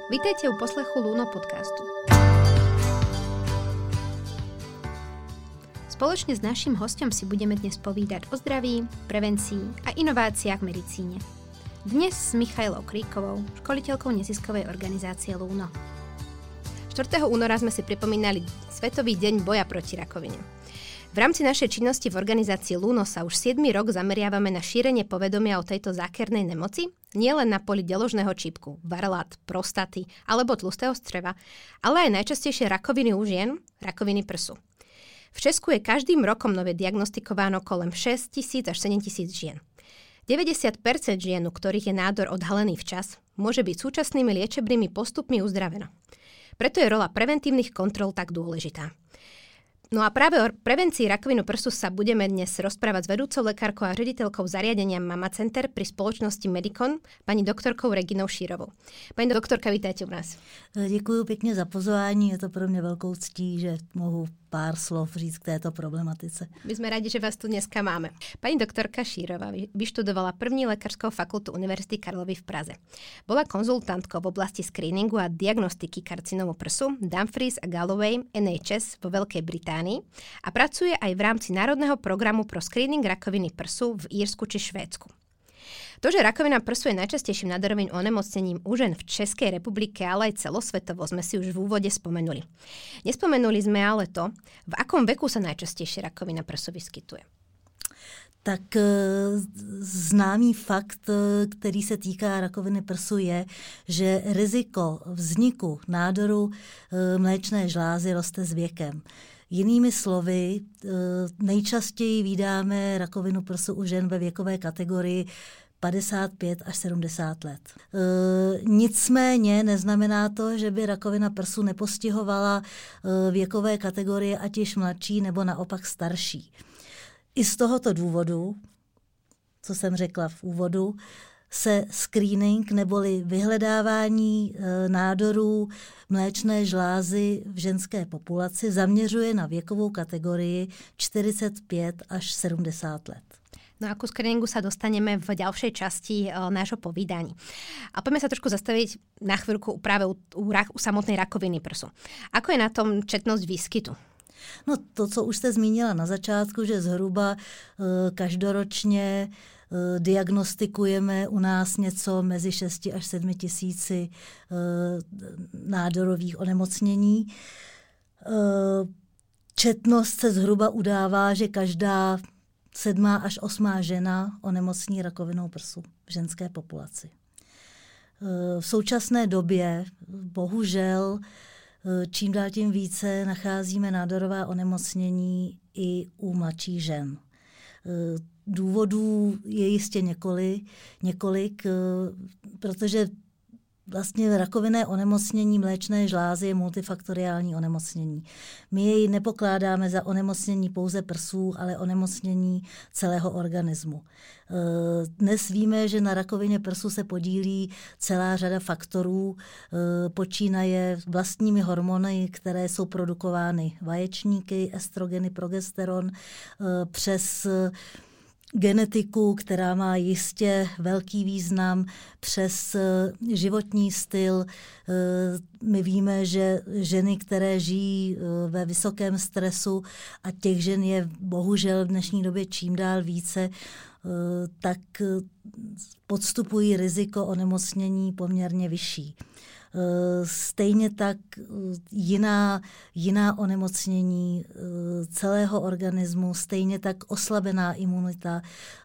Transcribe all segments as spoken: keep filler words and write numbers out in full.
Vítejte u poslechu Luno podcastu. Spoločne s naším hosťom si budeme dnes povídať o zdraví, prevencii a inováciách v medicíne. Dnes s Michailou Kríkovou, školiteľkou neziskovej organizácie Luno. štvrtého února sme si pripomínali Svetový deň boja proti rakovine. V rámci našej činnosti v organizácii Luno sa už siedmy rok zameriavame na šírenie povedomia o tejto zákernej nemoci, nielen na poli deložného čípku, varlát, prostaty alebo tlustého střeva, ale aj najčastejšie rakoviny u žien, rakoviny prsu. V Česku je každým rokom nové diagnostikováno kolem šesť tisíc až sedem tisíc žien. deväťdesiat percent žien, u ktorých je nádor odhalený včas, môže byť súčasnými liečebnými postupmi uzdraveno. Preto je rola preventívnych kontrol tak dôležitá. No a práve o prevencii rakovinu prsu sa budeme dnes rozprávať s vedúcou lekárkou a riaditeľkou zariadenia Mama Center pri spoločnosti Medicon, pani doktorkou Reginou Šírovou. Pani doktorka, vítajte u nás. Děkuji pěkně za pozvání, je to pro mě velkou ctí, že mohu pár slov říct k této problematice. My sme radi, že vás tu dneska máme. Pani doktorka Šírová vyštudovala první lekárskou fakultu Univerzity Karlovy v Praze. Bola konzultantkou v oblasti screeningu a diagnostiky karcinómu prsu Dumfries a Galloway N H S vo Veľkej Británii a pracuje aj v rámci Národného programu pro screening rakoviny prsu v Írsku či Švédsku. To, že rakovina prsu je najčastejším nádorovým onemocnením u žen v Českej republike, ale aj celosvetovo, sme si už v úvode spomenuli. Nespomenuli sme ale to, v akom veku sa najčastejšie rakovina prsu vyskytuje. Tak známý fakt, který se týká rakoviny prsu, je, že riziko vzniku nádoru mléčné žlázy roste s věkem. Jinými slovy, nejčastěji vídáme rakovinu prsu u žen ve věkové kategorii padesát pět až sedmdesát let. E, nicméně neznamená to, že by rakovina prsu nepostihovala e, věkové kategorie ať již mladší nebo naopak starší. I z tohoto důvodu, co jsem řekla v úvodu, se screening neboli vyhledávání e, nádorů mléčné žlázy v ženské populaci zaměřuje na věkovou kategorii čtyřicet pět až sedmdesát let. No a ku screeningu sa dostaneme v ďalšej časti e, nášho povídání. A poďme sa trošku zastaviť na chvíľku práve u, u, u samotnej rakoviny prsu. Ako je na tom četnosť výskytu? No to, co už jste zmínila na začátku, že zhruba e, každoročně e, diagnostikujeme u nás něco mezi šesti až sedmi tisíci e, nádorových onemocnění. E, četnost se zhruba udává, že každá sedmá až osmá žena onemocní rakovinou prsu v ženské populaci. V současné době bohužel čím dál tím více nacházíme nádorová onemocnění i u mladších žen. Důvodů je jistě několik, několik protože vlastně rakovinné onemocnění mléčné žlázy je multifaktoriální onemocnění. My jej nepokládáme za onemocnění pouze prsů, ale onemocnění celého organismu. Dnes víme, že na rakovině prsu se podílí celá řada faktorů, počínaje vlastními hormony, které jsou produkovány vaječníky, estrogeny, progesteron, přes genetiku, která má jistě velký význam, přes životní styl. My víme, že ženy, které žijí ve vysokém stresu, a těch žen je bohužel v dnešní době čím dál více, tak podstupují riziko onemocnění poměrně vyšší. Stejně tak jiná, jiná onemocnění celého organismu, stejně tak oslabená imunita.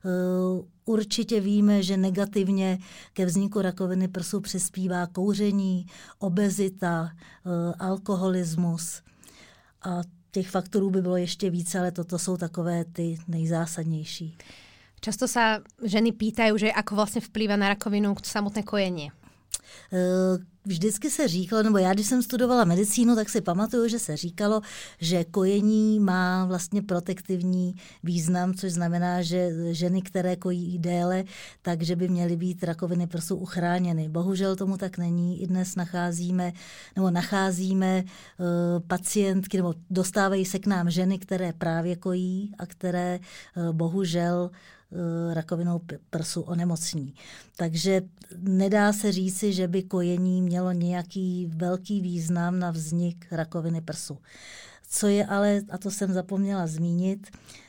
Určitě víme, že negativně ke vzniku rakoviny prsu přispívá kouření, obezita, alkoholismus. A těch faktorů by bylo ještě více, ale toto jsou takové ty nejzásadnější. Často sa ženy pýtajú, že ako vlastne vplýva na rakovinu samotné kojenie. Vždycky se říkalo, nebo já když jsem studovala medicínu, tak si pamatuju, že se říkalo, že kojení má vlastně protektivní význam, což znamená, že ženy, které kojí déle, takže by měly být rakoviny prsu uchráněny. Bohužel tomu tak není. I dnes nacházíme, nebo nacházíme uh, pacientky, nebo dostávají se k nám ženy, které právě kojí a které uh, bohužel rakovinou prsu onemocní. Takže nedá se říci, že by kojení mělo nějaký velký význam na vznik rakoviny prsu. Co je ale, a to jsem zapomněla zmínit,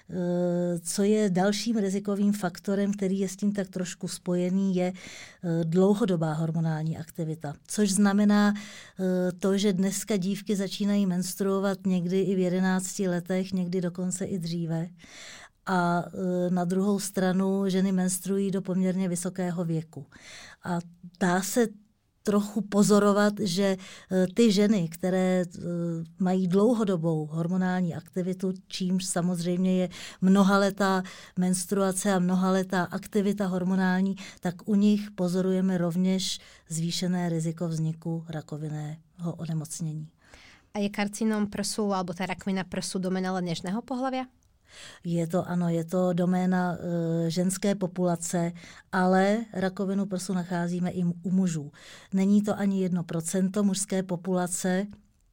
co je dalším rizikovým faktorem, který je s tím tak trošku spojený, je dlouhodobá hormonální aktivita. Což znamená to, že dneska dívky začínají menstruovat někdy i v jedenácti letech, někdy dokonce i dříve. A na druhou stranu ženy menstruují do poměrně vysokého věku. A dá se trochu pozorovat, že ty ženy, které mají dlouhodobou hormonální aktivitu, čímž samozřejmě je mnohaletá menstruace a mnohaletá aktivita hormonální, tak u nich pozorujeme rovněž zvýšené riziko vzniku rakovinného onemocnění. A je karcinom prsu alebo tá rakovina prsu doména len nežného pohlavia? Je to, ano, je to doména e, ženské populace, ale rakovinu prsu nacházíme i u mužů. Není to ani jedno procento mužské populace.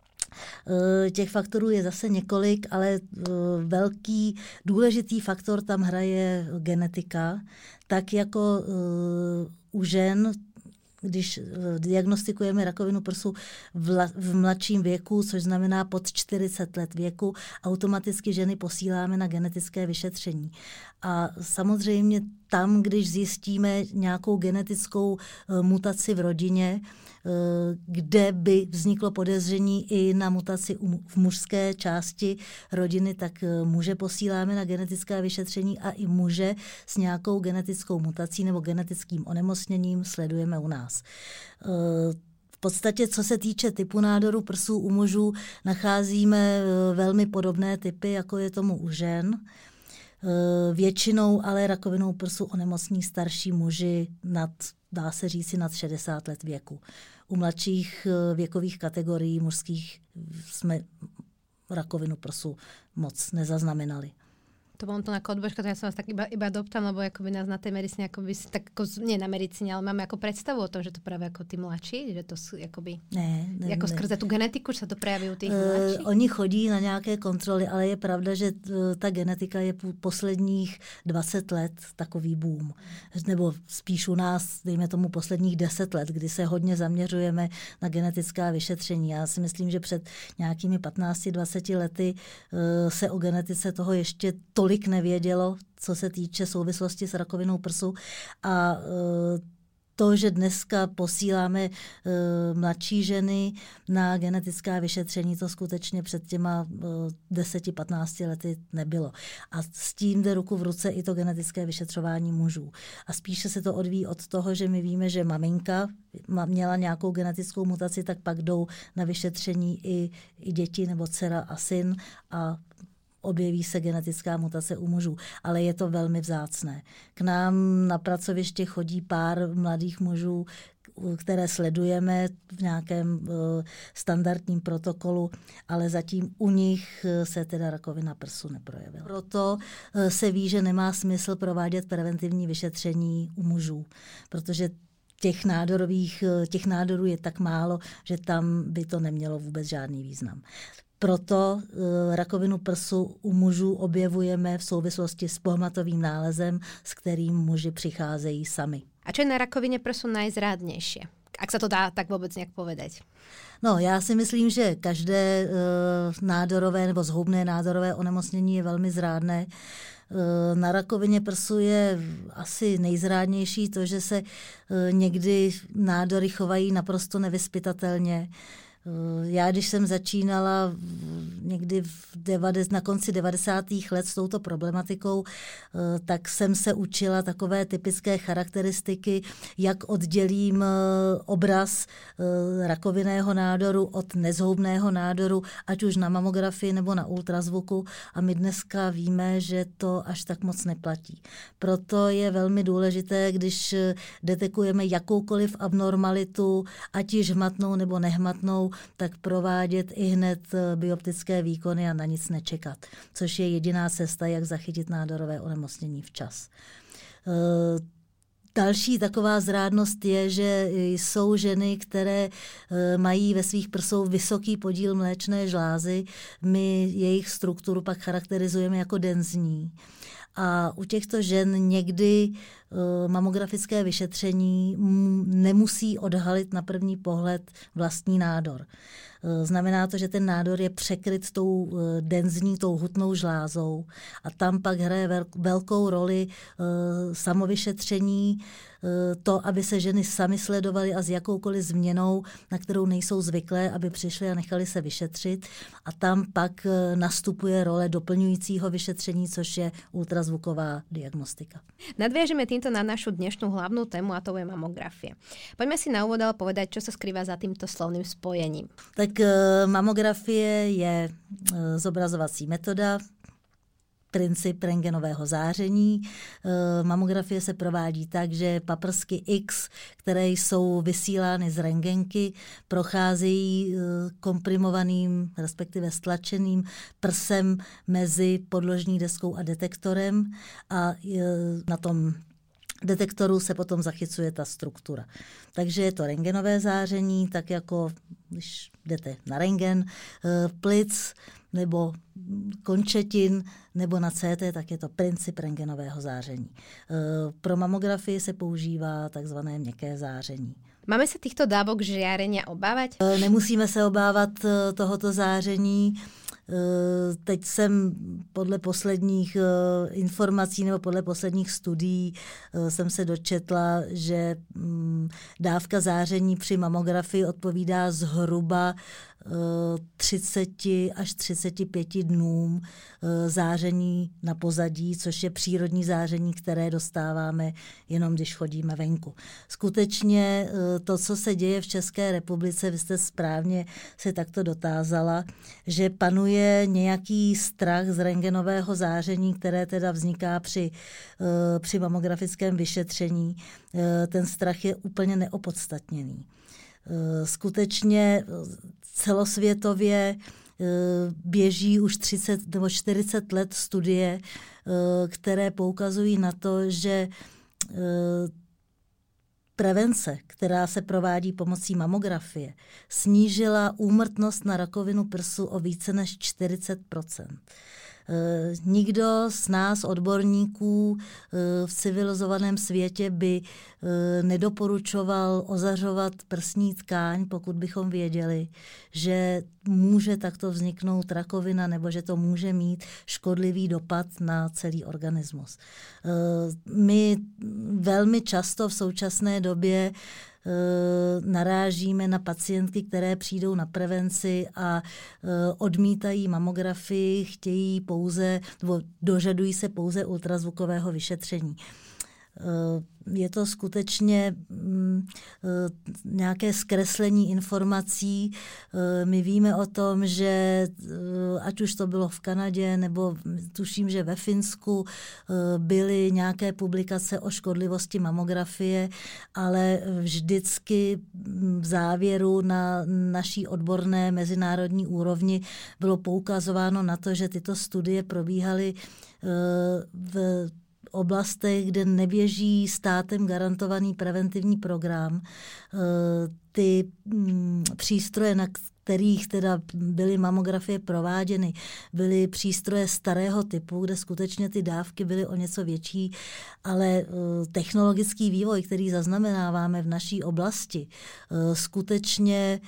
E, těch faktorů je zase několik, ale e, velký důležitý faktor tam hraje genetika. Tak jako e, u žen, když diagnostikujeme rakovinu prsu v mladším věku, což znamená pod čtyřicet let věku, automaticky ženy posíláme na genetické vyšetření. A samozřejmě tam, když zjistíme nějakou genetickou mutaci v rodině, kde by vzniklo podezření i na mutaci v mužské části rodiny, tak muže posíláme na genetické vyšetření a i muže s nějakou genetickou mutací nebo genetickým onemocněním sledujeme u nás. V podstatě, co se týče typu nádoru prsů u mužů, nacházíme velmi podobné typy, jako je tomu u žen. Většinou ale rakovinou prsu onemocní starší muži nad, dá se říci, nad šedesát let věku. U mladších věkových kategorií mužských jsme rakovinu prsu moc nezaznamenali. To mám to ako odbočka, to ja som vás tak iba, iba doptám, lebo akoby nás na tej medicíne, akoby, tak ako, nie na medicíne, ale máme ako predstavu o tom, že to práve ako tí mladší, že to sú akoby, ne, ne, jako ne. skrze tu genetiku, že sa to prejaví u tých uh, mladších. Oni chodí na nějaké kontroly, ale je pravda, že uh, ta genetika je posledních dvacet let takový boom. Nebo spíš u nás, dejme tomu posledních deset let, kdy se hodně zaměřujeme na genetická vyšetření. Já si myslím, že před nějakými patnácti dvaceti lety uh, se o genetice toho ještě tolik nevědělo, co se týče souvislosti s rakovinou prsu. A to, že dneska posíláme mladší ženy na genetická vyšetření, to skutečně před těma deseti patnácti lety nebylo. A s tím jde ruku v ruce i to genetické vyšetřování mužů. A spíše se to odvíjí od toho, že my víme, že maminka měla nějakou genetickou mutaci, tak pak jdou na vyšetření i, i děti nebo dcera a syn a objeví se genetická mutace u mužů, ale je to velmi vzácné. K nám na pracoviště chodí pár mladých mužů, které sledujeme v nějakém uh, standardním protokolu, ale zatím u nich se teda rakovina prsu neprojevila. Proto uh, se ví, že nemá smysl provádět preventivní vyšetření u mužů, protože těch nádorových, těch nádorů je tak málo, že tam by to nemělo vůbec žádný význam. Proto uh, rakovinu prsu u mužů objevujeme v souvislosti s pohmatovým nálezem, s kterým muži přicházejí sami. A čo je na rakovine prsu najzrádnejšie? Ak sa to dá tak vôbec nejak povedať. No, já si myslím, že každé uh, nádorové nebo zhoubné nádorové onemocnění je velmi zrádné. Uh, na rakovině prsu je asi nejzrádnější to, že se uh, někdy nádory chovají naprosto nevyzpytatelně. Já, když jsem začínala někdy v devadesátých na konci devadesátých let s touto problematikou, tak jsem se učila takové typické charakteristiky, jak oddělím obraz rakovinného nádoru od nezhoubného nádoru, ať už na mamografii nebo na ultrazvuku. A my dneska víme, že to až tak moc neplatí. Proto je velmi důležité, když detekujeme jakoukoliv abnormalitu, ať již hmatnou nebo nehmatnou, tak provádět i hned bioptické výkony a na nic nečekat, což je jediná cesta, jak zachytit nádorové onemocnění včas. Další taková zrádnost je, že jsou ženy, které mají ve svých prsou vysoký podíl mléčné žlázy. My jejich strukturu pak charakterizujeme jako denzní. A u těchto žen někdy mamografické vyšetření nemusí odhalit na první pohled vlastní nádor. Znamená to, že ten nádor je překryt tou denzní, tou hutnou žlázou a tam pak hraje velkou roli samovyšetření, to, aby se ženy sami sledovaly a s jakoukoliv změnou, na kterou nejsou zvyklé, aby přišly a nechali se vyšetřit. A tam pak nastupuje role doplňujícího vyšetření, což je ultrazvuková diagnostika. Nadviažeme týmto na našu dnešnú hlavnú tému, a to je mamografie. Poďme si na úvod povedať, čo sa skrýva za týmto slovným spojením. Tak mamografie je zobrazovací metoda, princip rentgenového záření. Mamografie se provádí tak, že paprsky X, které jsou vysílány z rentgenky, procházejí komprimovaným, respektive stlačeným prsem mezi podložní deskou a detektorem a na tom detektoru se potom zachycuje ta struktura. Takže je to rentgenové záření, tak jako když jdete na rentgen plic nebo končetin nebo na C T, tak je to princip rentgenového záření. Pro mamografii se používá takzvané měkké záření. Máme se těchto dávok žiarenia obávať? Nemusíme se obávat tohoto záření. Teď jsem podle posledních informací nebo podle posledních studií jsem se dočetla, že dávka záření při mamografii odpovídá zhruba třicet až třicet pět dnům záření na pozadí, což je přírodní záření, které dostáváme jenom když chodíme venku. Skutečně to, co se děje v České republice, vy jste správně se takto dotázala, že panuje nějaký strach z rentgenového záření, které teda vzniká při, při mamografickém vyšetření. Ten strach je úplně neopodstatněný. Skutečně celosvětově běží už třicet nebo čtyřicet let studie, které poukazují na to, že prevence, která se provádí pomocí mamografie, snížila úmrtnost na rakovinu prsu o více než čtyřicet procent. Nikdo z nás, odborníků v civilizovaném světě, by nedoporučoval ozařovat prsní tkáň, pokud bychom věděli, že může takto vzniknout rakovina nebo že to může mít škodlivý dopad na celý organismus. My velmi často v současné době narážíme na pacientky, které přijdou na prevenci a odmítají mamografii, chtějí pouze, nebo dožadují se pouze ultrazvukového vyšetření. Je to skutečně nějaké zkreslení informací. My víme o tom, že ať už to bylo v Kanadě, nebo tuším, že ve Finsku byly nějaké publikace o škodlivosti mamografie, ale vždycky v závěru na naší odborné mezinárodní úrovni bylo poukazováno na to, že tyto studie probíhaly v oblastech, kde neběží státem garantovaný preventivní program. Ty přístroje, na kterých teda byly mamografie prováděny, byly přístroje starého typu, kde skutečně ty dávky byly o něco větší, ale technologický vývoj, který zaznamenáváme v naší oblasti, skutečně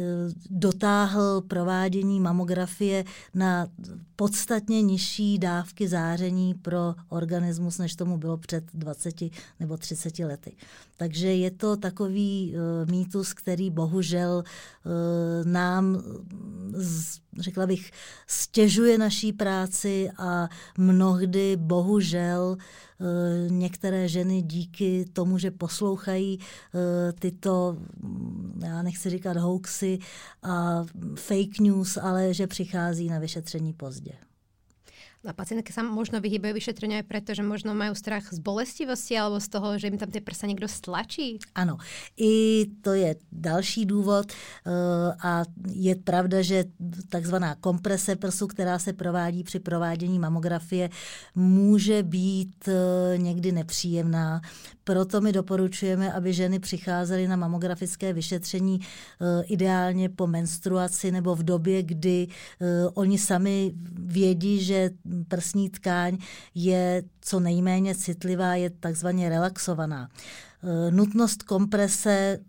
dotáhl provádění mamografie na podstatně nižší dávky záření pro organismus, než tomu bylo před dvaceti nebo třiceti lety. Takže je to takový uh, mýtus, který bohužel uh, nám, z, řekla bych, stěžuje naší práci a mnohdy bohužel uh, některé ženy díky tomu, že poslouchají uh, tyto, já nechci říkat hoaxy a fake news, ale že přichází na vyšetření pozdě. A pacientky sa možno vyhýbajú vyšetreniu aj preto, že možno majú strach z bolestivosti alebo z toho, že im tam tie prsa niekto stlačí? Ano, i to je další důvod a je pravda, že takzvaná komprese prsu, která se provádí při provádění mamografie, může být někdy nepříjemná. proto my doporučujeme, aby ženy přicházely na mamografické vyšetření ideálně po menstruaci nebo v době, kdy oni sami vědí, že prsní tkáň je co nejméně citlivá, je takzvaně relaxovaná. Nutnost komprese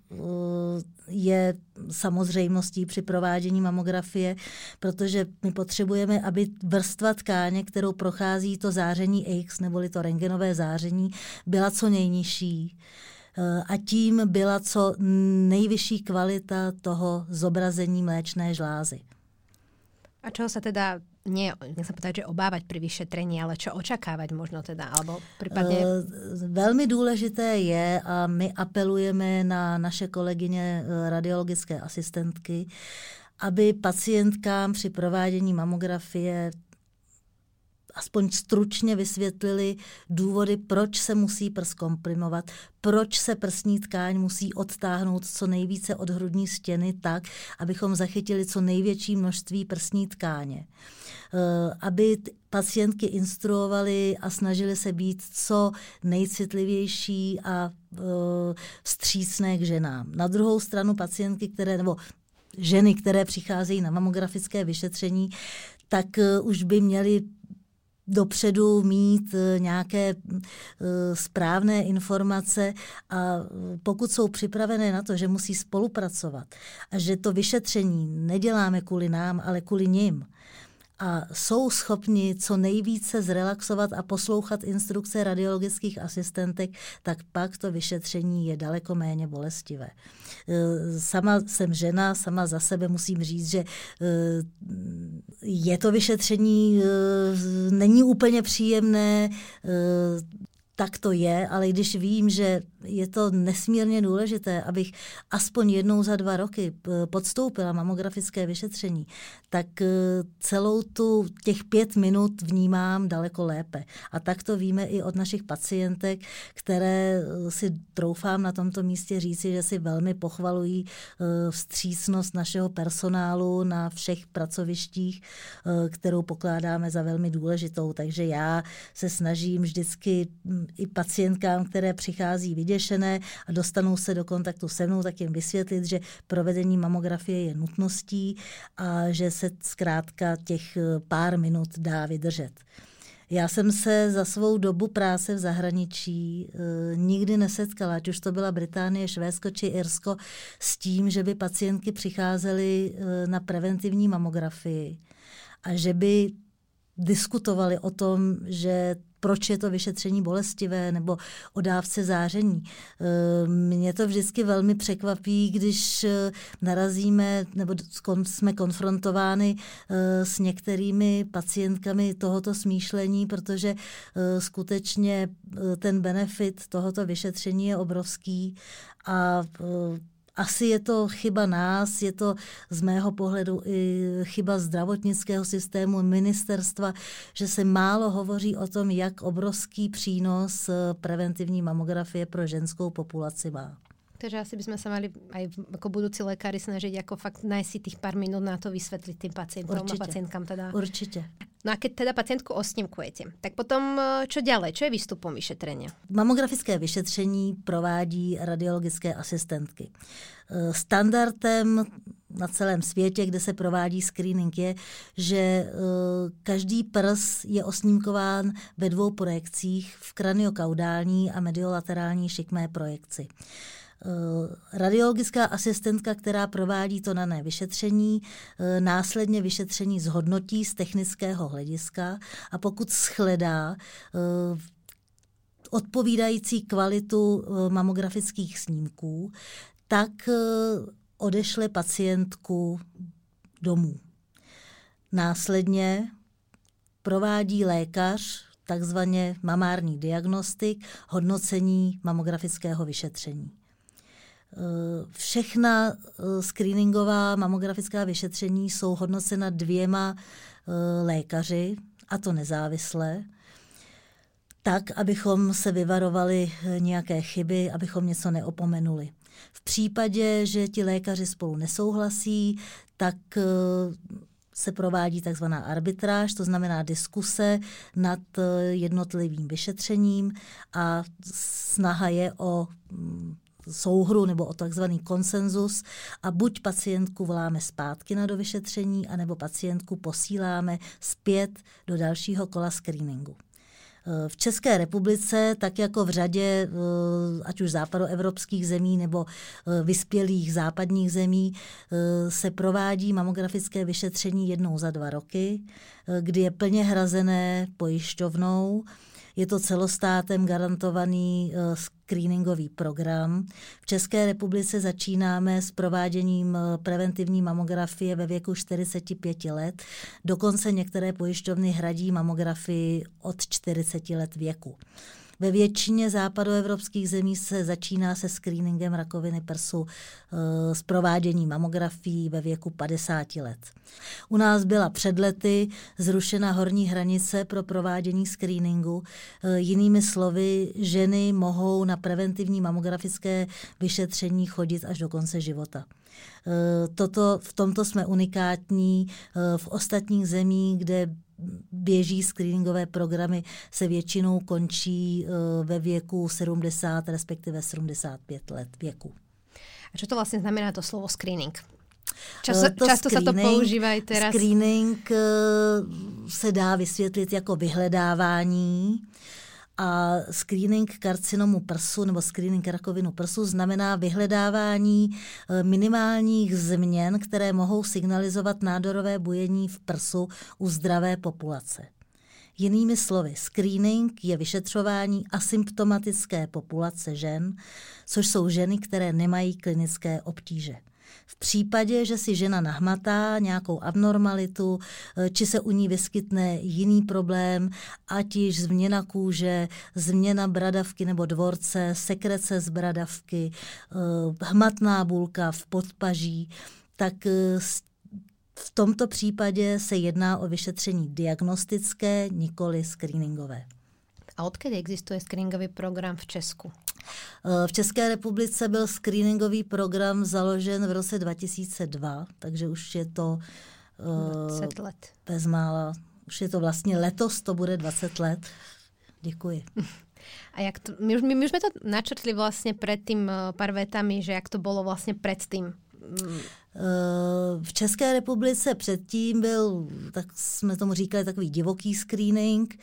je samozřejmostí při provádění mamografie, protože my potřebujeme, aby vrstva tkáně, kterou prochází to záření X, neboli to rentgenové záření, byla co nejnižší a tím byla co nejvyšší kvalita toho zobrazení mléčné žlázy. A čeho sa teda, nie, nechcem povedať, že obávať pri vyšetrení, ale čo očakávať možno teda, alebo prípadne... Velmi důležité je, a my apelujeme na naše kolegyně radiologické asistentky, aby pacientkám při provádění mamografie aspoň stručně vysvětlili důvody, proč se musí prs komprimovat, proč se prsní tkáň musí odtáhnout co nejvíce od hrudní stěny tak, abychom zachytili co největší množství prsní tkáně. Aby pacientky instruovali a snažili se být co nejcitlivější a vstřícné k ženám. Na druhou stranu pacientky, které, nebo ženy, které přicházejí na mamografické vyšetření, tak už by měly dopředu mít nějaké správné informace a pokud jsou připravené na to, že musí spolupracovat a že to vyšetření neděláme kvůli nám, ale kvůli nim, a jsou schopni co nejvíce zrelaxovat a poslouchat instrukce radiologických asistentek, tak pak to vyšetření je daleko méně bolestivé. Sama jsem žena, sama za sebe musím říct, že je to vyšetření, není úplně příjemné, tak to je, ale když vím, že je to nesmírně důležité, abych aspoň jednou za dva roky podstoupila mamografické vyšetření, tak celou tu těch pět minut vnímám daleko lépe. A tak to víme i od našich pacientek, které si troufám na tomto místě říci, že si velmi pochvalují vstřícnost našeho personálu na všech pracovištích, kterou pokládáme za velmi důležitou. Takže já se snažím vždycky i pacientkám, které přichází vyděšené a dostanou se do kontaktu se mnou, tak jim vysvětlit, že provedení mamografie je nutností a že se zkrátka těch pár minut dá vydržet. Já jsem se za svou dobu práce v zahraničí e, nikdy nesetkala, ať už to byla Británie, Švédsko či Irsko, s tím, že by pacientky přicházely e, na preventivní mamografii a že by diskutovali o tom, že proč je to vyšetření bolestivé nebo o dávce záření. Mě to vždycky velmi překvapí, když narazíme nebo jsme konfrontovány s některými pacientkami tohoto smýšlení, protože skutečně ten benefit tohoto vyšetření je obrovský a asi je to chyba nás, je to z mého pohledu i chyba zdravotnického systému, ministerstva, že se málo hovoří o tom, jak obrovský přínos preventivní mamografie pro ženskou populaci má. Takže asi by sme sa mali aj ako budúci lekári snažiť ako fakt nájsť si tých pár minút na to vysvetliť tým pacientom a pacientkám. Teda. Určite. No a keď teda pacientku osnímkujete, tak potom čo ďalej? Čo je výstupom vyšetrenia? Mamografické vyšetření provádí radiologické asistentky. Standardem na celém světě, kde se provádí screening, je, že každý prs je osnímkován ve dvou projekcích, v kraniokaudální a mediolaterální šikmé projekci. Radiologická asistentka, která provádí to dané vyšetření, následně vyšetření zhodnotí z technického hlediska a pokud shledá odpovídající kvalitu mamografických snímků, tak odešle pacientku domů. Následně provádí lékař takzvaně mamární diagnostik, hodnocení mamografického vyšetření. Všechna screeningová mamografická vyšetření jsou hodnocena dvěma lékaři, a to nezávisle, tak, abychom se vyvarovali nějaké chyby, abychom něco neopomenuli. V případě, že ti lékaři spolu nesouhlasí, tak se provádí takzvaná arbitráž, to znamená diskuse nad jednotlivým vyšetřením a snaha je o souhru nebo o takzvaný konsenzus a buď pacientku voláme zpátky na dovyšetření, anebo pacientku posíláme zpět do dalšího kola screeningu. V České republice, tak jako v řadě ať už západoevropských zemí nebo vyspělých západních zemí, se provádí mamografické vyšetření jednou za dva roky, kdy je plně hrazené pojišťovnou. Je to celostátem garantovaný screeningový program. V České republice začínáme s prováděním preventivní mamografie ve věku čtyřicet pět let. Dokonce některé pojišťovny hradí mamografii od čtyřicet let věku. Ve většině západoevropských zemí se začíná se screeningem rakoviny prsu e, s prováděním mamografií ve věku padesát let. U nás byla před lety zrušena horní hranice pro provádění screeningu. E, jinými slovy, ženy mohou na preventivní mamografické vyšetření chodit až do konce života. Toto, v tomto jsme unikátní. V ostatních zemích, kde běží screeningové programy, se většinou končí ve věku sedmdesát, respektive sedmdesát pět let věku. A čo to vlastně znamená to slovo screening? Často, to často se to používá i teraz. Screening se dá vysvětlit jako vyhledávání. A screening karcinomu prsu nebo screening rakovinu prsu znamená vyhledávání minimálních změn, které mohou signalizovat nádorové bujení v prsu u zdravé populace. Jinými slovy, screening je vyšetřování asymptomatické populace žen, což jsou ženy, které nemají klinické obtíže. V případě, že si žena nahmatá nějakou abnormalitu, či se u ní vyskytne jiný problém, ať již změna kůže, změna bradavky nebo dvorce, sekrece z bradavky, hmatná bulka v podpaží, tak v tomto případě se jedná o vyšetření diagnostické, nikoli screeningové. A odkedy existuje screeningový program v Česku? V České republice byl screeningový program založen v roce dva tisíce dva, takže už je to dvacet let. Bezmála, už je to vlastně letos, to bude dvacet let. Děkuji. A jak to, my, už, my už jsme to načrtli vlastně předtím pár vetami, že jak to bylo vlastně předtím. V České republice předtím byl, tak jsme tomu říkali, takový divoký screening.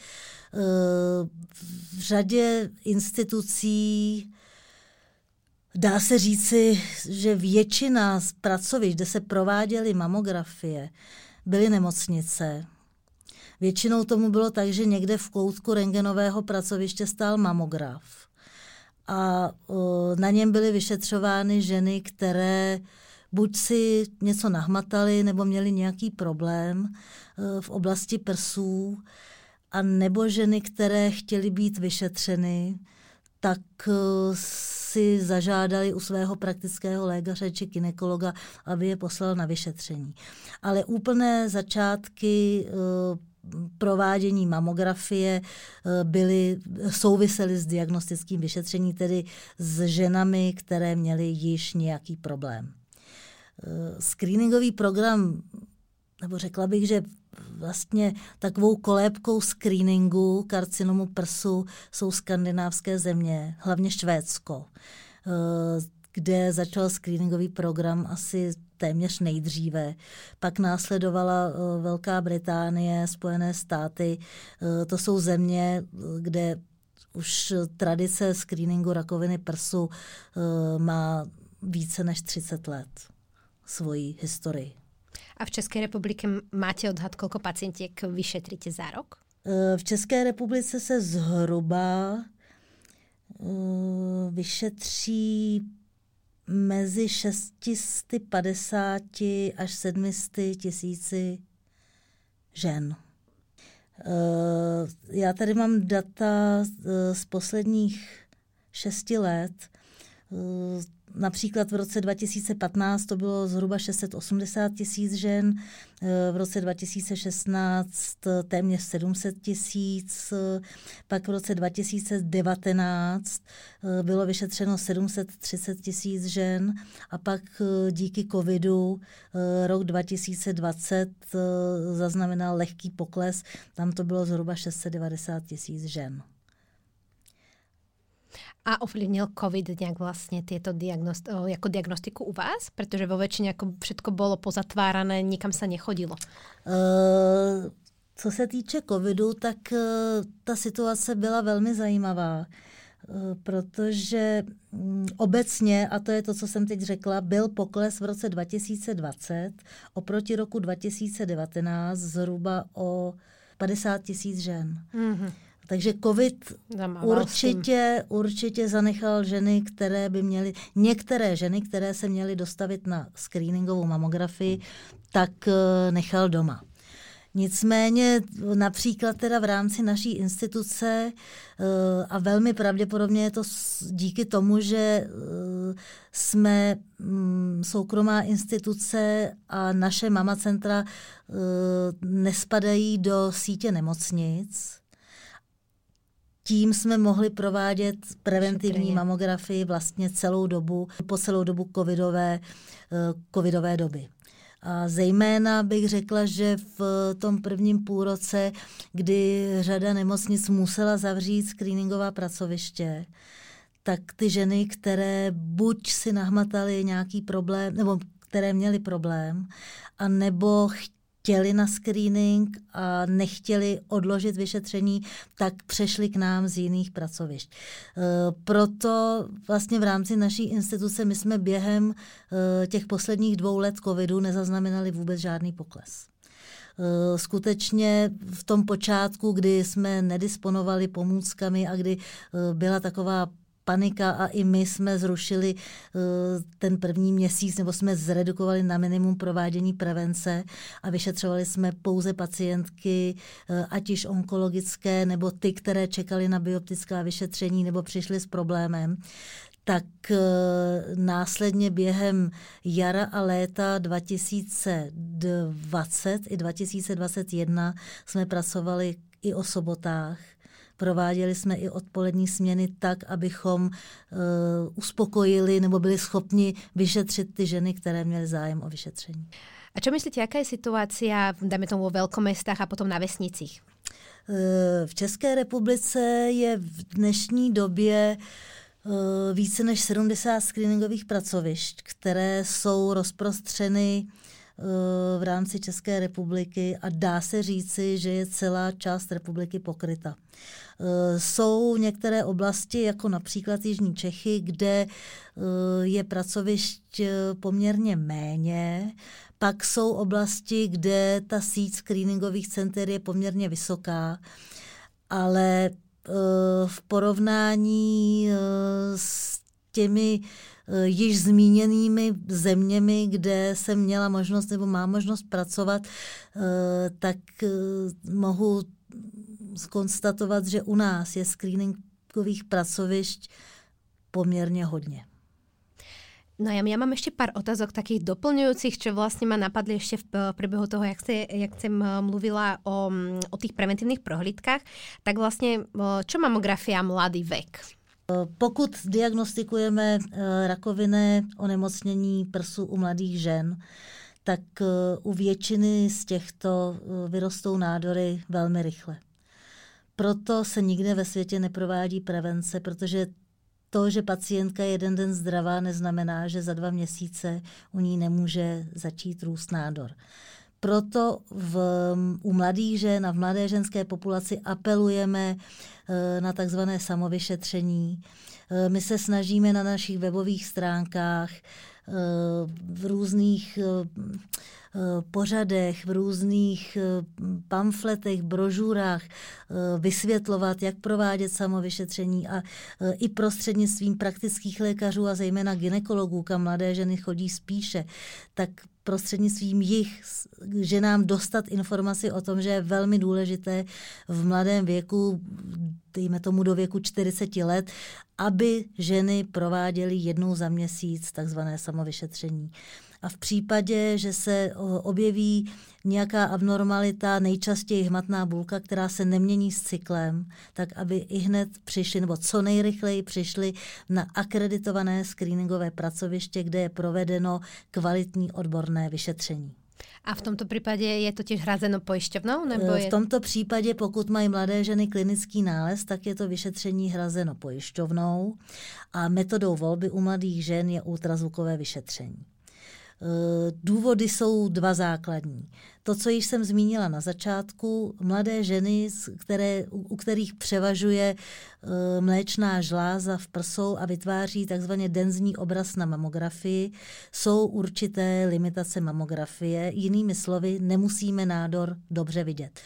V řadě institucí dá se říci, že většina z pracovišť, kde se prováděly mamografie, byly nemocnice. Většinou tomu bylo tak, že někde v koutku rentgenového pracoviště stál mamograf. A na něm byly vyšetřovány ženy, které buď si něco nahmataly, nebo měly nějaký problém v oblasti prsů, a nebo ženy, které chtěly být vyšetřeny, tak si zažádali u svého praktického lékaře či gynekologa, aby je poslal na vyšetření. Ale úplné začátky provádění mamografie byly, souvisely s diagnostickým vyšetřením, tedy s ženami, které měly již nějaký problém. Screeningový program, nebo řekla bych, že vlastně takovou kolébkou screeningu karcinomu prsu jsou skandinávské země, hlavně Švédsko, kde začal screeningový program asi téměř nejdříve. Pak následovala Velká Británie, Spojené státy. To jsou země, kde už tradice screeningu rakoviny prsu má více než třicet let svoji historii. A v České republice máte odhad, koľko pacientiek vyšetríte za rok? V České republice se zhruba vyšetří mezi šest set padesát až sedm set tisíci žen. Já tady mám data z posledních šesti let. Například v roce dva tisíce patnáct to bylo zhruba šest set osmdesát tisíc žen, v roce dva tisíce šestnáct téměř sedm set tisíc, pak v roce dva tisíce devatenáct bylo vyšetřeno sedm set třicet tisíc žen a pak díky covidu rok dva tisíce dvacet zaznamenal lehký pokles, tam to bylo zhruba šest set devadesát tisíc žen. A ovlivnil COVID nejak vlastne tieto diagnost- ako diagnostiku u vás? Pretože vo väčšine ako všetko bolo pozatvárané, nikam sa nechodilo. Uh, co se týče covidu, tak uh, ta situace byla velmi zajímavá, uh, protože um, obecně, a to je to, co jsem teď řekla, byl pokles v roce dva tisíce dvacet oproti roku dva tisíce devatenáct zhruba o padesát tisíc žen. Mm-hmm. Takže covid určitě, určitě zanechal ženy, které by měly, některé ženy, které se měly dostavit na screeningovou mamografii, tak nechal doma. Nicméně například teda v rámci naší instituce a velmi pravděpodobně je to díky tomu, že jsme soukromá instituce a naše mama centra nespadají do sítě nemocnic. Tím jsme mohli provádět preventivní mamografii vlastně celou dobu, po celou dobu covidové, covidové doby. A zejména bych řekla, že v tom prvním půlroce, kdy řada nemocnic musela zavřít screeningová pracoviště, tak ty ženy, které buď si nahmataly nějaký problém, nebo které měly problém, a nebo chtěli na screening a nechtěli odložit vyšetření, tak přešli k nám z jiných pracovišť. Proto vlastně v rámci naší instituce my jsme během těch posledních dvou let covidu nezaznamenali vůbec žádný pokles. Skutečně v tom počátku, kdy jsme nedisponovali pomůckami a kdy byla taková panika a i my jsme zrušili ten první měsíc, nebo jsme zredukovali na minimum provádění prevence a vyšetřovali jsme pouze pacientky, ať již onkologické, nebo ty, které čekaly na bioptická vyšetření nebo přišly s problémem. Tak následně během jara a léta dva tisíce dvacet i dva tisíce dvacet jedna jsme pracovali i o sobotách. Prováděli jsme i odpolední směny tak, abychom uh, uspokojili nebo byli schopni vyšetřit ty ženy, které měly zájem o vyšetření. A čo myslíte, jaká je situácia, dáme tomu, vo veľkomestách a potom na vesnicích? Uh, v České republice je v dnešní době uh, více než sedmdesát screeningových pracovišť, které jsou rozprostřeny v rámci České republiky a dá se říci, že je celá část republiky pokryta. Jsou některé oblasti, jako například Jižní Čechy, kde je pracovišť poměrně méně, pak jsou oblasti, kde ta síť screeningových center je poměrně vysoká, ale v porovnání s těmi již zmíněnými zeměmi, kde jsem měla možnost nebo má možnost pracovat, tak mohu zkonstatovat, že u nás je screeningových pracovišť poměrně hodně. No ja, ja mám ešte pár otázok takých doplňujúcich, čo vlastne ma napadli ešte v priebehu toho, jak, ste, jak som mluvila o, o tých preventívnych prohlídkach. Tak vlastne, čo mamografia mladý vek? Pokud diagnostikujeme rakovinné onemocnění prsu u mladých žen, tak u většiny z těchto vyrostou nádory velmi rychle. Proto se nikde ve světě neprovádí prevence, protože to, že pacientka je jeden den zdravá, neznamená, že za dva měsíce u ní nemůže začít růst nádor. Proto v, u mladých žen a v mladé ženské populaci apelujeme na takzvané samovyšetření. My se snažíme na našich webových stránkách, v různých pořadech, v různých pamfletech, brožurách vysvětlovat, jak provádět samovyšetření a i prostřednictvím praktických lékařů a zejména gynekologů, kam mladé ženy chodí spíše, tak prostřednictvím jich ženám dostat informaci o tom, že je velmi důležité v mladém věku, dejme tomu do věku čtyřicet let, aby ženy prováděly jednou za měsíc takzvané samovyšetření. A v případě, že se objeví nějaká abnormalita, nejčastěji hmatná bulka, která se nemění s cyklem, tak aby i hned přišli, nebo co nejrychleji přišli na akreditované screeningové pracoviště, kde je provedeno kvalitní odborné vyšetření. A v tomto případě je to těž hrazeno pojišťovnou? Nebo je... V tomto případě, pokud mají mladé ženy klinický nález, tak je to vyšetření hrazeno pojišťovnou a metodou volby u mladých žen je ultrazvukové vyšetření. Důvody jsou dva základní. To, co již jsem zmínila na začátku, mladé ženy, které, u kterých převažuje mléčná žláza v prsou a vytváří takzvaně denzní obraz na mamografii, jsou určité limitace mamografie. Jinými slovy, nemusíme nádor dobře vidět.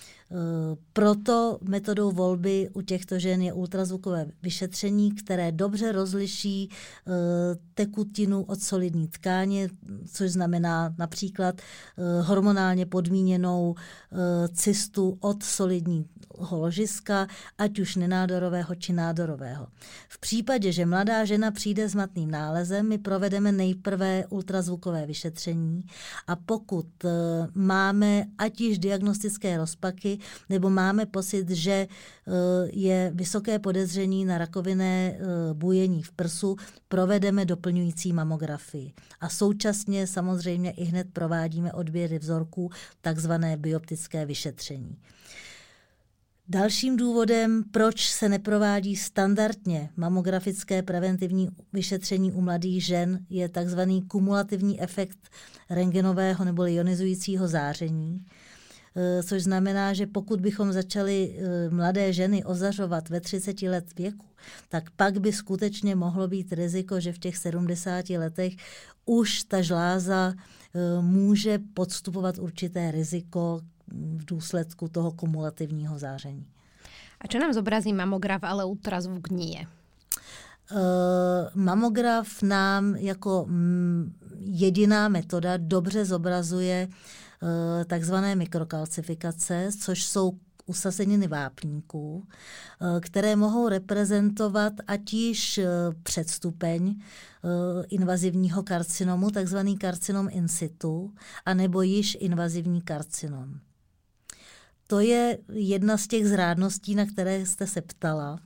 Proto metodou volby u těchto žen je ultrazvukové vyšetření, které dobře rozliší tekutinu od solidní tkáně, což znamená například hormonálně podmíněnou cystu od solidního ložiska, ať už nenádorového či nádorového. V případě, že mladá žena přijde s matným nálezem, my provedeme nejprve ultrazvukové vyšetření a pokud máme ať již diagnostické rozpaky, nebo máme pocit, že je vysoké podezření na rakovinné bujení v prsu, provedeme doplňující mamografii. A současně samozřejmě i hned provádíme odběry vzorků, takzvané bioptické vyšetření. Dalším důvodem, proč se neprovádí standardně mamografické preventivní vyšetření u mladých žen, je takzvaný kumulativní efekt rentgenového nebo ionizujícího záření, což znamená, že pokud bychom začali mladé ženy ozařovat ve třiceti let věku, tak pak by skutečně mohlo být riziko, že v těch sedmdesáti letech už ta žláza může podstupovat určité riziko v důsledku toho kumulativního záření. A čo nám zobrazí mamograf, ale ultrazvuk nie? Uh, mamograf nám jako mm, jediná metoda dobře zobrazuje uh, takzvané mikrokalcifikace, což jsou usazeniny vápníků, které mohou reprezentovat ať již předstupeň invazivního karcinomu, takzvaný karcinom in situ, anebo již invazivní karcinom. To je jedna z těch zrádností, na které jste se ptala.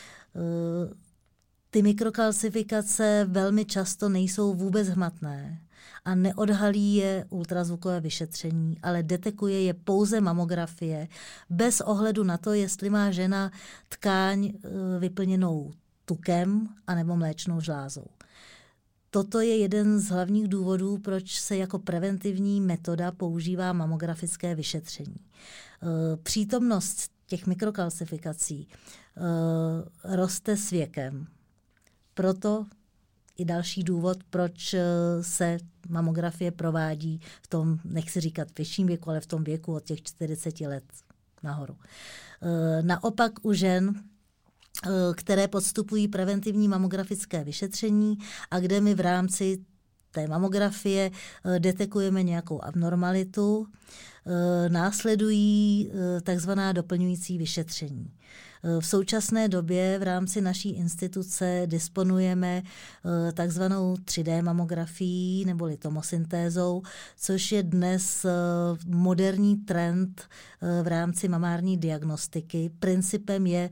Ty mikrokalcifikace velmi často nejsou vůbec hmatné a neodhalí je ultrazvukové vyšetření, ale detekuje je pouze mamografie, bez ohledu na to, jestli má žena tkáň vyplněnou tukem anebo mléčnou žlázou. Toto je jeden z hlavních důvodů, proč se jako preventivní metoda používá mamografické vyšetření. Přítomnost těch mikrokalcifikací roste s věkem. Proto i další důvod, proč se mamografie provádí v tom, nechci říkat vyšším věku, ale v tom věku od těch čtyřiceti let nahoru. Naopak u žen, které podstupují preventivní mamografické vyšetření a kde my v rámci té mamografie detekujeme nějakou abnormalitu, následují takzvaná doplňující vyšetření. V současné době v rámci naší instituce disponujeme takzvanou tři dé mamografií neboli tomosyntézou, což je dnes moderní trend v rámci mamární diagnostiky. Principem je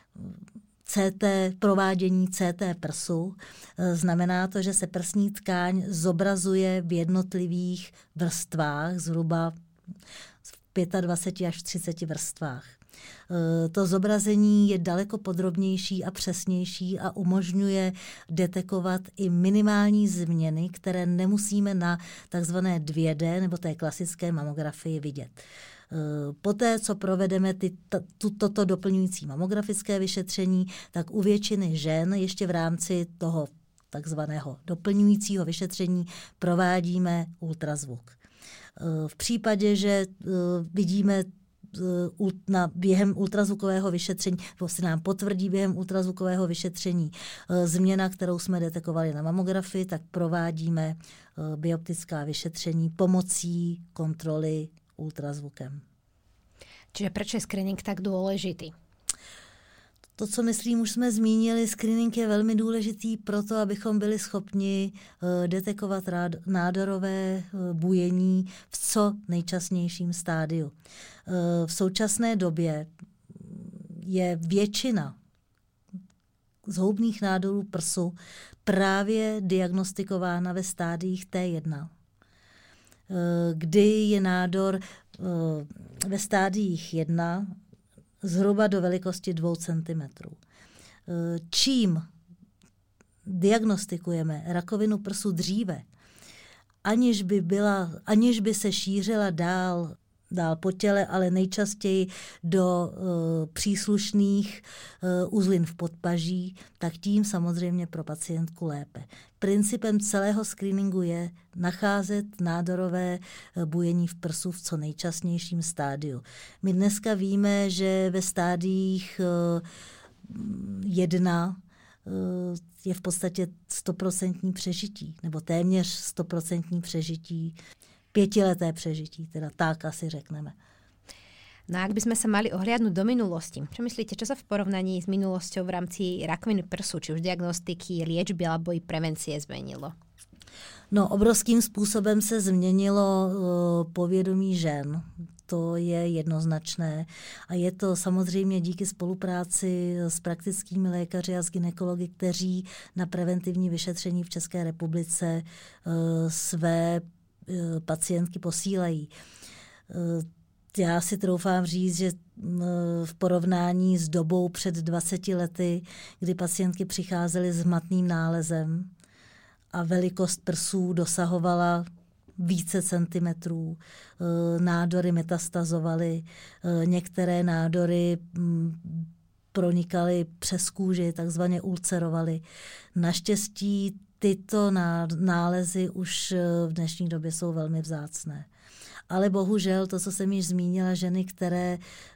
cé té, provádění cé té prsu. Znamená to, že se prsní tkáň zobrazuje v jednotlivých vrstvách, zhruba v dvaceti pěti až třiceti vrstvách. To zobrazení je daleko podrobnější a přesnější a umožňuje detekovat i minimální změny, které nemusíme na takzvané dvě dé nebo té klasické mamografii vidět. Poté, co provedeme ty, t, toto doplňující mamografické vyšetření, tak u většiny žen ještě v rámci toho takzvaného doplňujícího vyšetření provádíme ultrazvuk. V případě, že vidíme na, během ultrazvukového vyšetření, nebo se nám potvrdí během ultrazvukového vyšetření změna, kterou jsme detekovali na mamografii, tak provádíme bioptická vyšetření pomocí kontroly ultrazvukem. Čiže proč je screening tak důležitý? To, co myslím, už jsme zmínili, screening je velmi důležitý pro to, abychom byli schopni detekovat nádorové bujení v co nejčasnějším stádiu. V současné době je většina zhoubných nádorů prsu právě diagnostikována ve stádiích T jedna, kdy je nádor ve stádiích jedna zhruba do velikosti dvou centimetrů. Čím diagnostikujeme rakovinu prsu dříve, aniž by, byla, aniž by se šířila dál, dál po těle, ale nejčastěji do uh, příslušných uh, uzlin v podpaží, tak tím samozřejmě pro pacientku lépe. Principem celého screeningu je nacházet nádorové uh, bujení v prsu v co nejčasnějším stádiu. My dneska víme, že ve stádiích uh, jedna uh, je v podstatě stoprocentní přežití, nebo téměř stoprocentní přežití. Pětileté přežití, teda tak asi řekneme. No a ak by sme sa mali ohliadnúť do minulosti, čo myslíte, čo sa v porovnaní s minulosťou v rámci rakoviny prsu, či už diagnostiky, liečby alebo i prevencie zmenilo? No, obrovským způsobem se změnilo uh, povědomí žen. To je jednoznačné. A je to samozřejmě díky spolupráci s praktickými lékaři a s gynekology, kteří na preventivní vyšetření v České republice uh, své pacientky posílají. Já si troufám říct, že v porovnání s dobou před dvaceti lety, kdy pacientky přicházely s hmatným nálezem a velikost prsů dosahovala více centimetrů, nádory metastazovaly, některé nádory pronikaly přes kůži, takzvaně ulcerovaly. Naštěstí tyto nálezy už v dnešní době jsou velmi vzácné. Ale bohužel to, co jsem již zmínila, ženy, které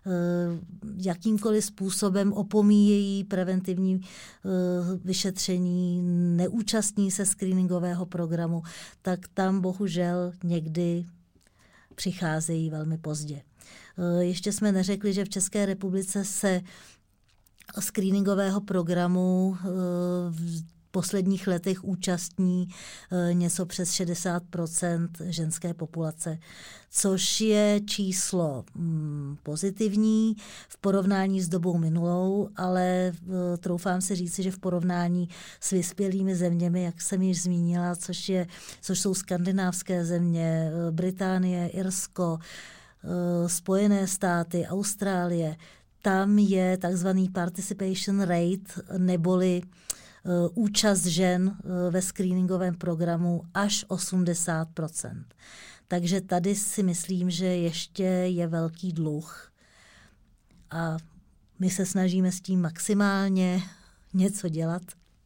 jakýmkoliv způsobem opomíjejí preventivní vyšetření, neúčastní se screeningového programu, tak tam bohužel někdy přicházejí velmi pozdě. Ještě jsme neřekli, že v České republice se screeningového programu v posledních letech účastní něco přes šedesát procent ženské populace, což je číslo pozitivní v porovnání s dobou minulou, ale troufám se říci, že v porovnání s vyspělými zeměmi, jak jsem již zmínila, což, je, což jsou skandinávské země, Británie, Irsko, Spojené státy, Austrálie, tam je takzvaný participation rate, neboli účast žen ve screeningovém programu až osmdesát procent. Takže tady si myslím, že ještě je velký dluh. A my se snažíme s tím maximálně něco dělat,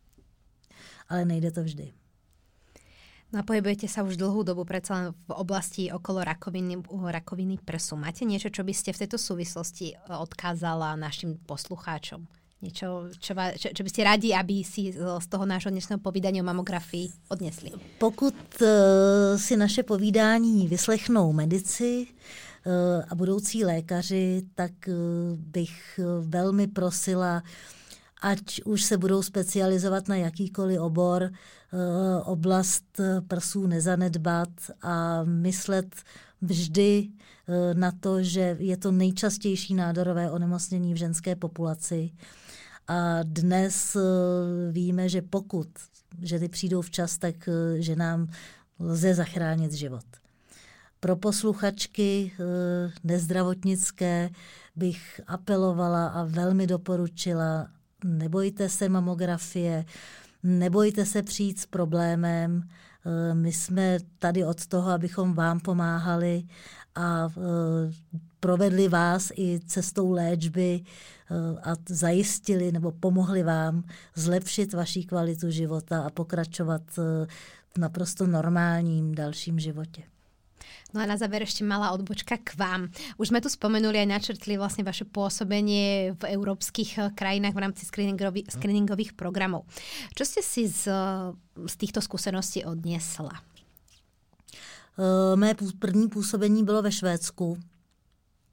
ale nejde to vždy. No a pohybujete sa už dlhú dobu predsa len v oblasti okolo rakoviny, rakoviny prsu. Máte niečo, čo by ste v tejto súvislosti odkázala našim poslucháčom? Niečo, čo, čo, čo by ste radi, aby si z toho nášho dnešného povídania o mamografii odnesli? Pokud uh, si naše povídání vyslechnou medici uh, a budoucí lékaři, tak uh, bych uh, velmi prosila, ať už se budou specializovat na jakýkoliv obor, oblast prsů nezanedbat a myslet vždy na to, že je to nejčastější nádorové onemocnění v ženské populaci. A dnes víme, že pokud ženy přijdou včas, tak ženám lze zachránit život. Pro posluchačky nezdravotnické bych apelovala a velmi doporučila: nebojte se mamografie, nebojte se přijít s problémem. My jsme tady od toho, abychom vám pomáhali a provedli vás i cestou léčby a zajistili nebo pomohli vám zlepšit vaši kvalitu života a pokračovat v naprosto normálním dalším životě. No a na záver ešte malá odbočka k vám. Už sme tu spomenuli aj načrtli vlastne vaše pôsobenie v európskych krajinách v rámci screeningových, screeningových programov. Čo ste si z, z týchto skúseností odniesla? Mé první působení bylo ve Švédsku.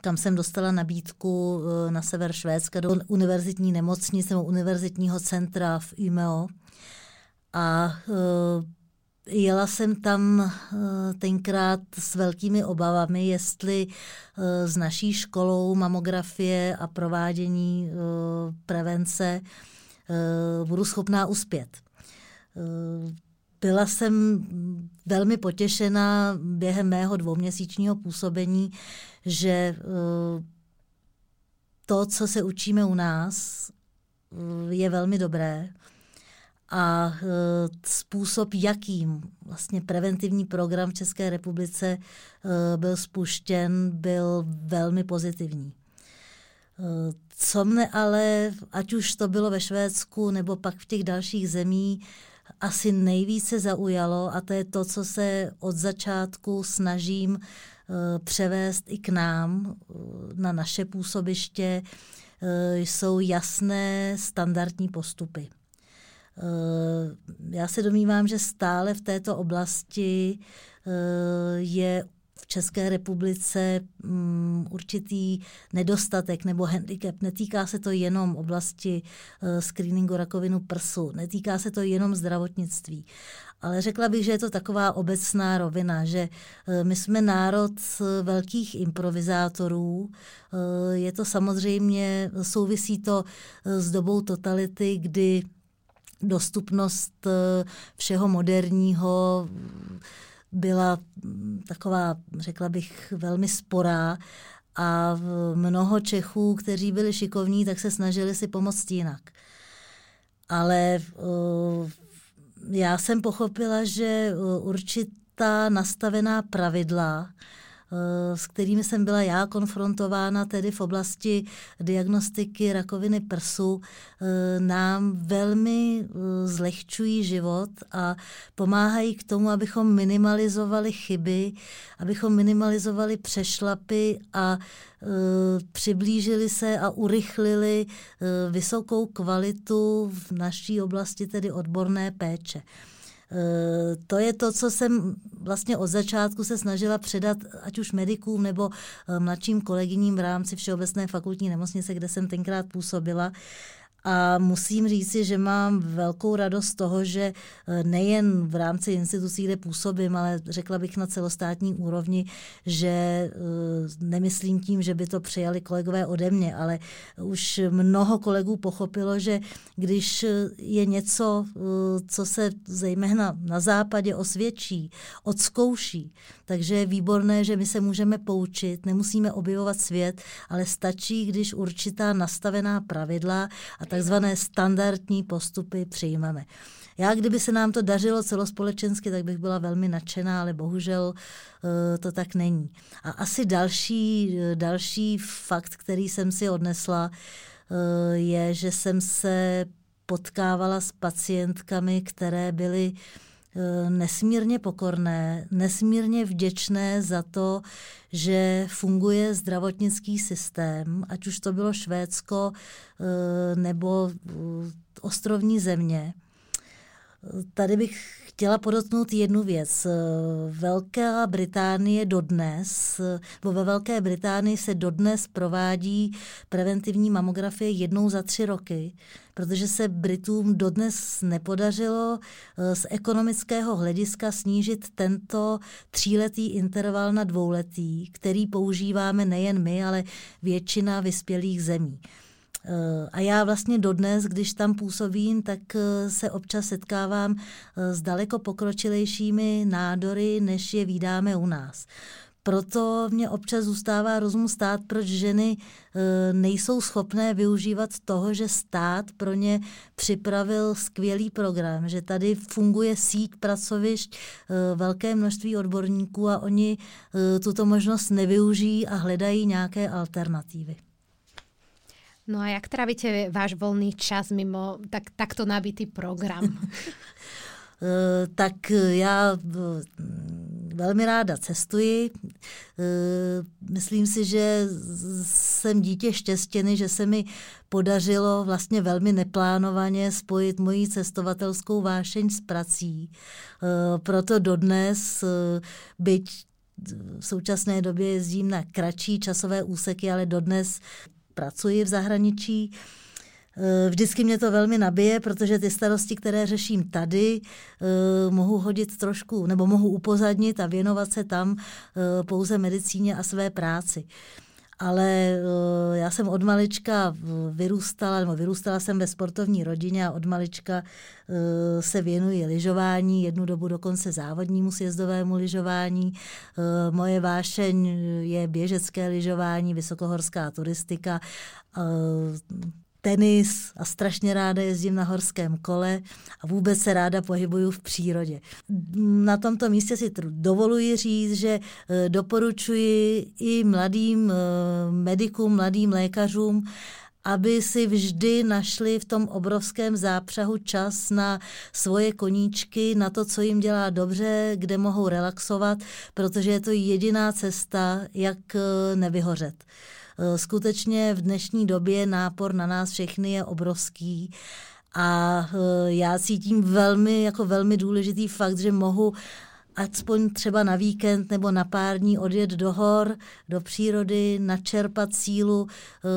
kam jsem dostala nabídku na sever Švédska do univerzitní nemocnice nebo univerzitního centra v Umeå. A jela jsem tam tenkrát s velkými obavami, jestli s naší školou mamografie a provádění prevence budu schopná uspět. Byla jsem velmi potěšena během mého dvouměsíčního působení, že to, co se učíme u nás, je velmi dobré. A způsob, jakým vlastně preventivní program v České republice byl spuštěn, byl velmi pozitivní. Co mne ale, ať už to bylo ve Švédsku nebo pak v těch dalších zemích, asi nejvíce zaujalo, a to je to, co se od začátku snažím převést i k nám na naše působiště, jsou jasné standardní postupy. Já se domnívám, že stále v této oblasti je v České republice um, určitý nedostatek nebo handicap. Netýká se to jenom oblasti uh, screeningu rakovinu prsu, netýká se to jenom zdravotnictví. Ale řekla bych, že je to taková obecná rovina, že uh, my jsme národ velkých improvizátorů. Uh, je to samozřejmě, souvisí to uh, s dobou totality, kdy dostupnost uh, všeho moderního byla taková, řekla bych, velmi sporá a mnoho Čechů, kteří byli šikovní, tak se snažili si pomoct jinak. Ale uh, já jsem pochopila, že určitá nastavená pravidla, s kterými jsem byla já konfrontována, tedy v oblasti diagnostiky rakoviny prsu, nám velmi zlehčují život a pomáhají k tomu, abychom minimalizovali chyby, abychom minimalizovali přešlapy a přiblížili se a urychlili vysokou kvalitu v naší oblasti, tedy odborné péče. To je to, co jsem vlastně od začátku se snažila předat ať už medikům nebo mladším kolegyním v rámci Všeobecné fakultní nemocnice, kde jsem tenkrát působila. A musím říci, že mám velkou radost z toho, že nejen v rámci institucí, kde působím, ale řekla bych na celostátní úrovni, že nemyslím tím, že by to přijali kolegové ode mě, ale už mnoho kolegů pochopilo, že když je něco, co se zejména na západě osvědčí, odzkouší, takže je výborné, že my se můžeme poučit, nemusíme objevovat svět, ale stačí, když určitá nastavená pravidla a takzvané standardní postupy přijmeme. Já, kdyby se nám to dařilo celospolečensky, tak bych byla velmi nadšená, ale bohužel to tak není. A asi další, další fakt, který jsem si odnesla, je, že jsem se potkávala s pacientkami, které byly nesmírně pokorné, nesmírně vděčné za to, že funguje zdravotnický systém, ať už to bylo Švédsko nebo ostrovní země. Tady bych chtěla podotknout jednu věc. Velká Británie dodnes, bo ve Velké Británii se dodnes provádí preventivní mamografie jednou za tři roky, protože se Britům dodnes nepodařilo z ekonomického hlediska snížit tento tříletý interval na dvouletý, který používáme nejen my, ale většina vyspělých zemí. A já vlastně dodnes, když tam působím, tak se občas setkávám s daleko pokročilejšími nádory, než je vídáme u nás. Proto mě občas zůstává rozum stát, proč ženy nejsou schopné využívat toho, že stát pro ně připravil skvělý program, že tady funguje síť pracovišť, velké množství odborníků a oni tuto možnost nevyužijí a hledají nějaké alternativy. No a jak trávite váš voľný čas mimo tak, takto nabitý program? Tak já velmi ráda cestuji. Myslím si, že jsem dítě štěstěny, že se mi podařilo vlastně velmi neplánovaně spojit moji cestovatelskou vášeň s prací. Proto dodnes, byť v současné době jezdím na kratší časové úseky, ale dodnes pracuji v zahraničí. Vždycky mě to velmi nabije, protože ty starosti, které řeším tady, mohu hodit trošku, nebo mohu upozadnit a věnovat se tam pouze medicíně a své práci. Ale já jsem od malička vyrůstala, nebo vyrůstala jsem ve sportovní rodině a od malička se věnuji lyžování, jednu dobu dokonce závodnímu sjezdovému lyžování. Moje vášeň je běžecké lyžování, vysokohorská turistika, tenis a strašně ráda jezdím na horském kole a vůbec se ráda pohybuju v přírodě. Na tomto místě si dovoluji říct, že doporučuji i mladým medikům, mladým lékařům, aby si vždy našli v tom obrovském zápřahu čas na svoje koníčky, na to, co jim dělá dobře, kde mohou relaxovat, protože je to jediná cesta, jak nevyhořet. Skutečně v dnešní době nápor na nás všechny je obrovský a já cítím velmi, jako velmi důležitý fakt, že mohu aspoň třeba na víkend nebo na pár dní odjet do hor, do přírody, načerpat sílu,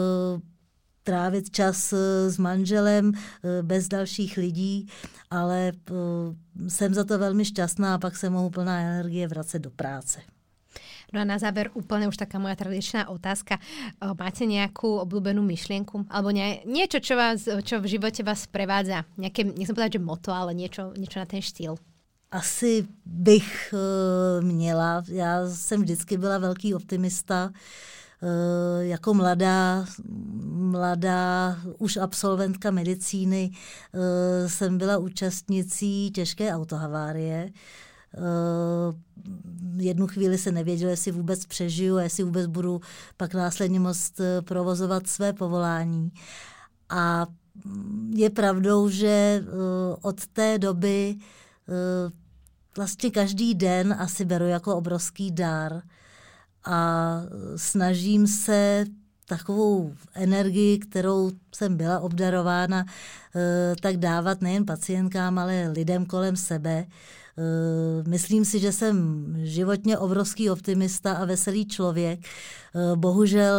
trávit čas s manželem bez dalších lidí, ale jsem za to velmi šťastná a pak se mohu plná energie vracet do práce. No a na záver úplne už taká moja tradičná otázka. Máte nejakú obľúbenú myšlienku? Alebo nie, niečo, čo, vás, čo v živote vás prevádza? Nejaké, nechcem povedať, že moto, ale niečo, niečo na ten štýl. Asi bych uh, měla. Já jsem vždycky byla velký optimista. Uh, jako mladá, mladá už absolventka medicíny uh, jsem byla účastnicí těžké autohavárie. Uh, jednu chvíli se nevěděla, jestli vůbec přežiju a jestli vůbec budu pak následně moct provozovat své povolání. A je pravdou, že uh, od té doby uh, vlastně každý den asi beru jako obrovský dar a snažím se takovou energii, kterou jsem byla obdarována, uh, tak dávat nejen pacientkám, ale lidem kolem sebe. Myslím si, že jsem životně obrovský optimista a veselý člověk. Bohužel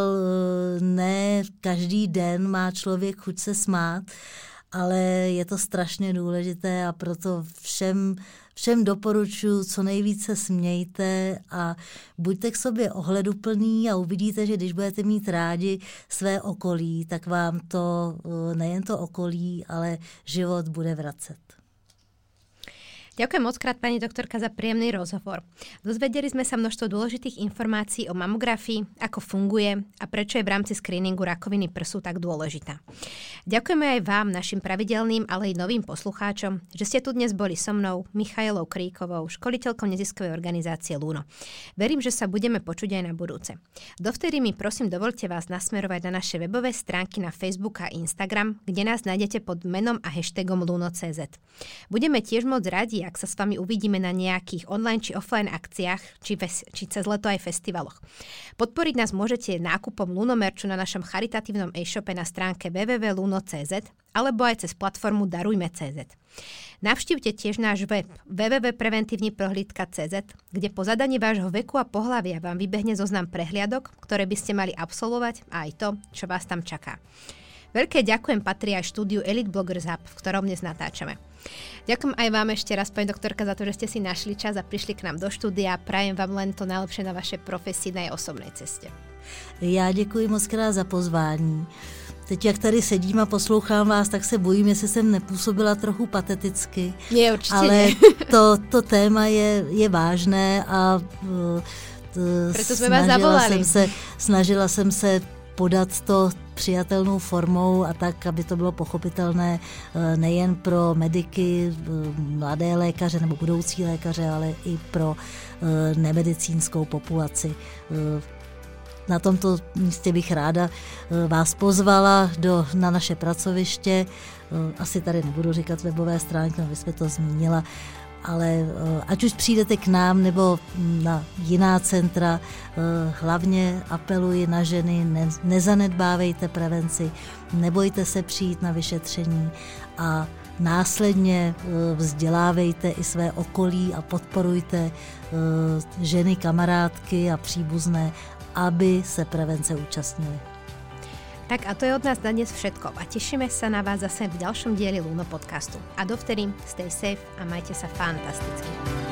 ne každý den má člověk chuť se smát, ale je to strašně důležité a proto všem, všem doporučuji, co nejvíce smějte a buďte k sobě ohleduplný a uvidíte, že když budete mít rádi své okolí, tak vám to nejen to okolí, ale život bude vracet. Ďakujem mockrát, pani doktorka, za príjemný rozhovor. Dozvedeli sme sa množstvo dôležitých informácií o mamografii, ako funguje a prečo je v rámci screeningu rakoviny prsu tak dôležitá. Ďakujeme aj vám, našim pravidelným, ale aj novým poslucháčom, že ste tu dnes boli so mnou, Michailou Kríkovou, školiteľkou neziskovej organizácie Luno. Verím, že sa budeme počuť aj na budúce. Dovtedy mi prosím dovolte vás nasmerovať na naše webové stránky na Facebook a Instagram, kde nás nájdete pod menom a hashtagom luno bodka cé zet. Budeme tiež moc radi, ak sa s vami uvidíme na nejakých online či offline akciách, či, ves, či cez leto aj festivaloch. Podporiť nás môžete nákupom Luno merču na našom charitatívnom e-shope na stránke w w w bodka luno bodka cé zet alebo aj cez platformu darujme bodka cé zet. Navštívte tiež náš web w w w bodka preventívny prohlídka bodka cé zet, kde po zadaní vášho veku a pohlavia vám vybehne zoznam prehliadok, ktoré by ste mali absolvovať a aj to, čo vás tam čaká. Veľké ďakujem patrí aj štúdiu Elite Bloggers Hub, v ktorom dnes natáčame. Ďakujem aj vám ešte raz, pani doktorka, za to, že ste si našli čas a prišli k nám do štúdia. Prajem vám len to najlepšie na vašej profesijnej osobnej ceste. Já děkuji moc krát za pozvání. Teď, jak tady sedím a poslouchám vás, tak se bojím, jestli jsem nepůsobila trochu pateticky. Nie, určitě ale nie. to, to téma je, je vážné a uh, Proto jsme vás zavolali. Jsem se, snažila jsem se podat to přijatelnou formou a tak, aby to bylo pochopitelné nejen pro mediky, mladé lékaře nebo budoucí lékaře, ale i pro nemedicínskou populaci. Na tomto místě bych ráda vás pozvala do, na naše pracoviště. Asi tady nebudu říkat webové stránky, no, vy jsme to zmínila, ale ať už přijdete k nám nebo na jiná centra, hlavně apeluji na ženy, ne, nezanedbávejte prevenci, nebojte se přijít na vyšetření a následně vzdělávejte i své okolí a podporujte ženy, kamarádky a příbuzné, aby se prevence účastnili. Tak a to je od nás na dnes všetko a tešíme sa na vás zase v ďalšom dieli Luno podcastu. A dovtedy stay safe a majte sa fantasticky.